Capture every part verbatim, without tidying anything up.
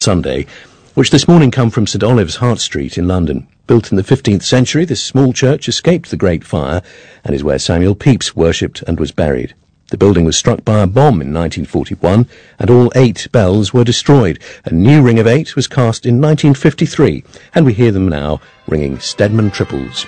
Sunday, which this morning come from St Olave's, Hart Street in London. Built in the fifteenth century, this small church escaped the Great Fire and is where Samuel Pepys worshipped and was buried. The building was struck by a bomb in nineteen forty-one, and all eight bells were destroyed. A new ring of eight was cast in nineteen fifty-three, and we hear them now ringing Stedman triples.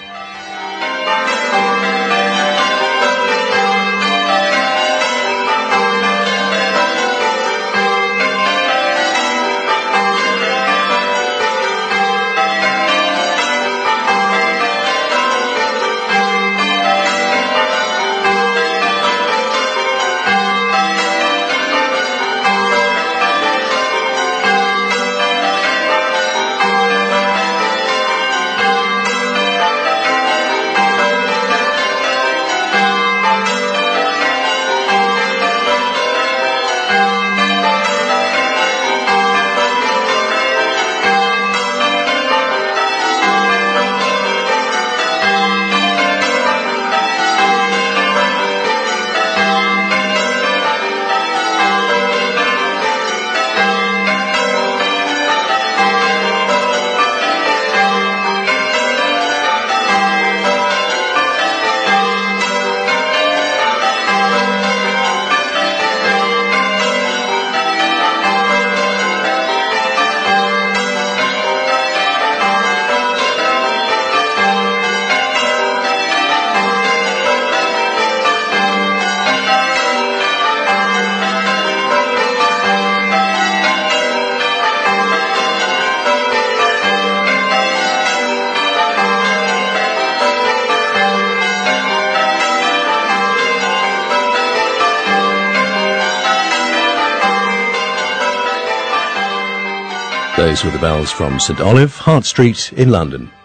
Those were the bells from St Olave, Hart Street in London.